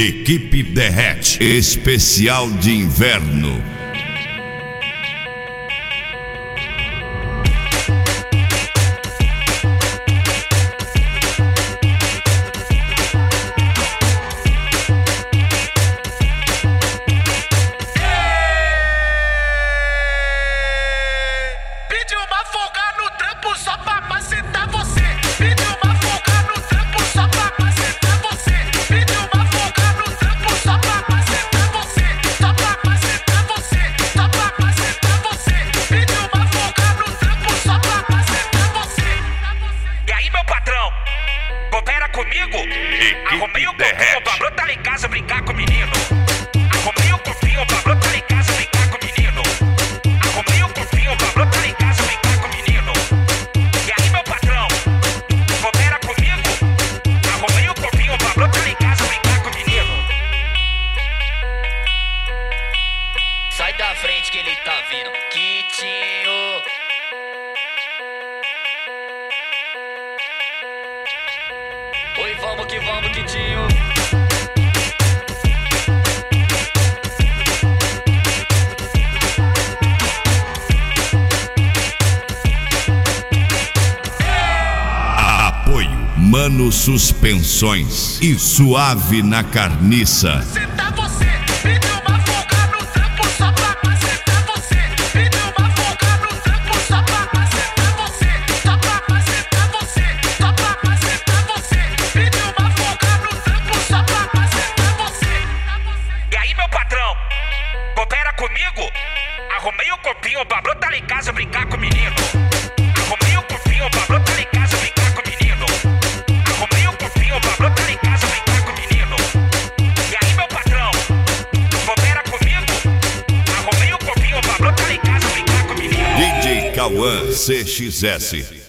Equipe Derrete, especial de inverno. Pedi uma folga no trampo só pra macetar você. Pedi uma folga no trampo só pra macetar você. Pedi uma folga no trampo só pra macetar você. Só pra macetar você. Só pra macetar você. Pedi uma folga no trampo só pra macetar você. E aí, meu patrão? Coopera comigo? Arrumei o copinho, o Pablo tá lá em casa brincar com o menino. Arrumei o copinho, o Pablo tá lá em casa brincar com o menino. Arrumei o copinho, o Pablo tá lá em casa brincar com o menino. E aí, meu patrão? Coopera comigo? Arrumei o copinho, o Pablo tá lá em casa brincar com o menino. Sai da frente que ele tá vindo, Kitinho. Oi, vamos que vamos, Kitinho. Apoio Mano Suspensões e Suave na Carniça. Macetar você. Pedi uma folga no trampo só pra macetar você. Pedi uma folga no trampo só pra macetar você. Só pra macetar você. Só pra macetar você. Pedi uma folga no trampo só pra macetar você. E aí, meu patrão? Coopera comigo? Arrumei o copinho, o Pablo tá lá em casa brincar com o menino. Arrumei o copinho, o Pablo tá lá em casa brincar com o menino. Arrumei o copinho, o Pablo tá lá em casa brincar com o menino. E aí, meu patrão? Coopera comigo? Arrumei o copinho, o Pablo tá lá em casa brincar com o menino. DJ Cauã CXS.